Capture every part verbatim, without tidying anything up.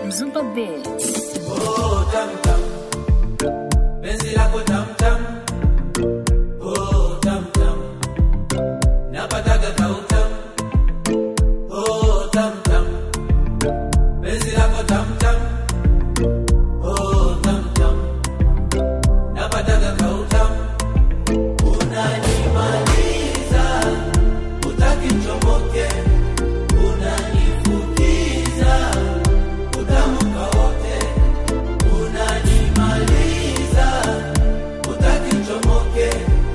Mzumba Beats. Oh tam tam, penzi lako tam tam. Oh tam tam, napataga kautam. Oh tam tam, penzi lako tam tam. Oh tam tam, napataga kautam. Unanimaliza, utaki nichomoke. Unanifukiza, utamuka wote. Unanimaliza, utaki nichomoke.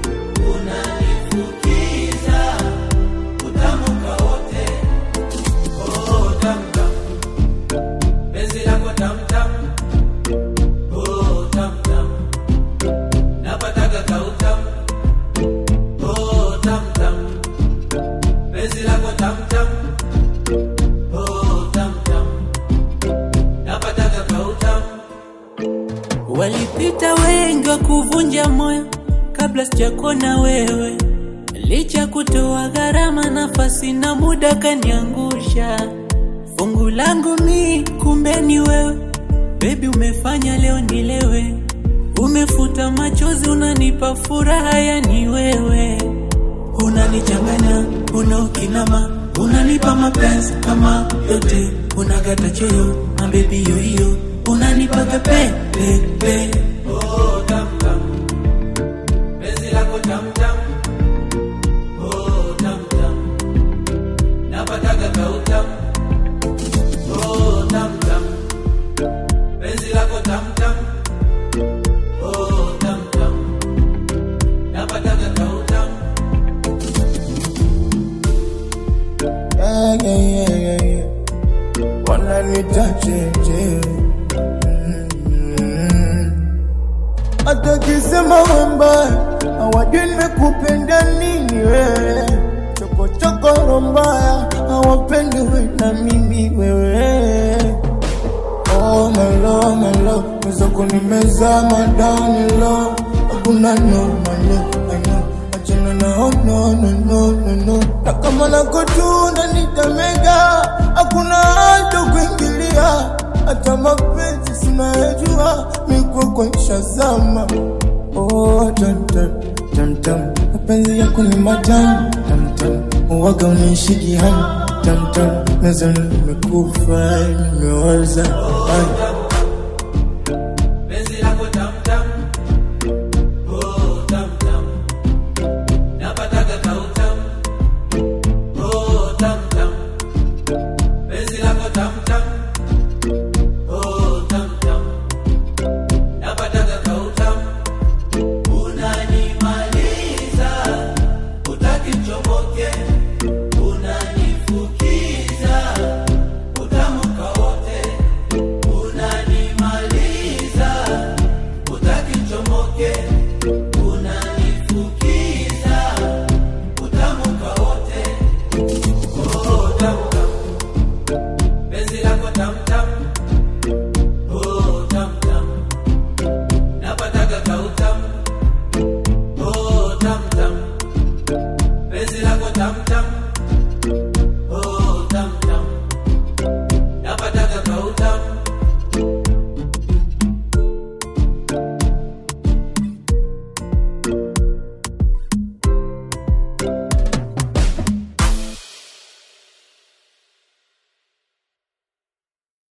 Unanifukiza, utamuka wote. Oh tam tam, penzi lako tam tam. Oh tam tam, napataga kautam. Oh tam tam, penzi lako tam tam. Oh tam tam, napataga kautam. Walipita wengi wa kuvunja moyo kabla sijakona wewe, licha kutoa gharama, nafasi na muda kaniangusha. Fungu langu mi kumbe ni wewe, baby umefanya leo nilewe. Umefuta machozi, unanipa furaha, yani wewe unanichanganya, unaokinama, unanipa mapenzi kama yote, unagata choyo, my baby yo yo, unanipa pepe pepe. Oh tam tam, penzi lako tam tam. Oh tam tam, napataga kautam. Oh tam tam, penzi lako tam tam. Oh tam tam, napataga kautam. Yeah, yeah, yeah, yeah, yeah. Wananitacheche. Mm-hmm. Hata kisema wembaya, hawajui nimekupenda nini wewe. Choko choko mbaya, hawapendi wewe na mimi wewe. Oh my love, my love, mweza kunimezama down low. Hakuna no, my love, I know. Achana na oh no, no, no, no, no. Na kama nakotunda nitamega, hakuna hata kuingilia. Hata mapenzi sinayajua, mikuwa kwa nishazama. Oh tam tam, tam tam, mapenzi yako ni matamu. Tam tam, uwaga unishiki hamu. Tam tam, nazani nimekufa, nimewaza.